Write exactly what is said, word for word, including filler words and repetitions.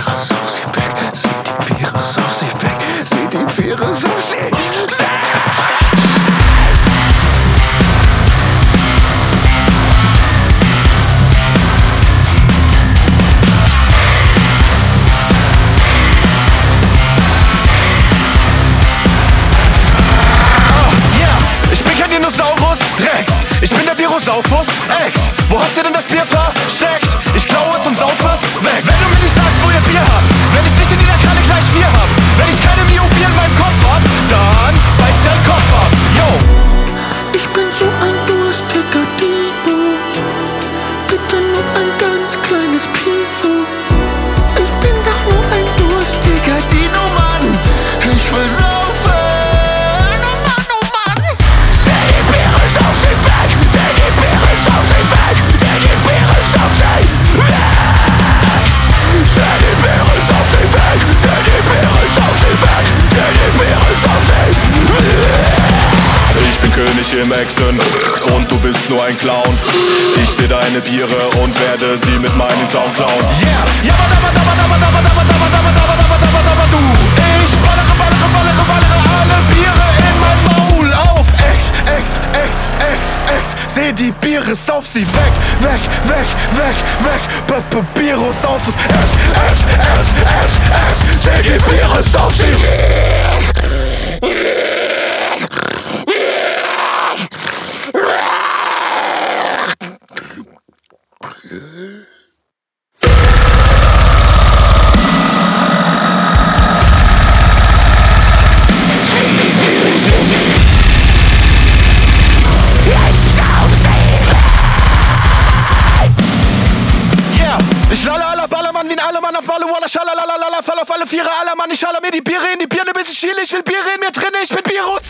Biere, sauf sie weg. Seh die Biere, sauf sie weg. Seh die Biere, sauf sie weg. Dinosaurus Rex, ich bin der Virusaufus Ex. Wo habt ihr denn das Bier versteckt? Ich klaue es und sauf es weg. Wenn du mir nicht sagst, wo ihr Bier habt, wenn ich nicht in jeder Kanne gleich vier hab, wenn ich keine Myopie in meinem Kopf hab, dann beißt dein Kopf ab. Yo! Ich bin so ein durstiger Dino, bitte nur ein ganz kleines Pivo. Ich bin doch nur ein durstiger Dino, Mann. Ich will saufen. Ich bin König im Action und du bist nur ein Clown. Ich seh deine Biere und werde sie mit meinen Clown klauen. Yeah! Jabba dabba dabba dabba dabba dabba dabba dabba dabba dabba dabba dabba du. Ich ballere, ballere, ballere, ballere alle Biere in mein Maul auf. Ex, Ex, Ex, Ex, Ex. Seh die Biere, sauf sie weg, weg, weg, weg, weg. B-B-Biro, sauf es. S, S, S, S, S. Seh die Biere, sauf sie weg. Ich lalle aller Ballermann wie ein Allermann auf Malle, Walla, Schalalalala, fall auf alle Viere, aller Mann, ich schaller mir die Biere in die Birne, bis ich schiele, ich will Biere in mir drinne, ich bin Virus.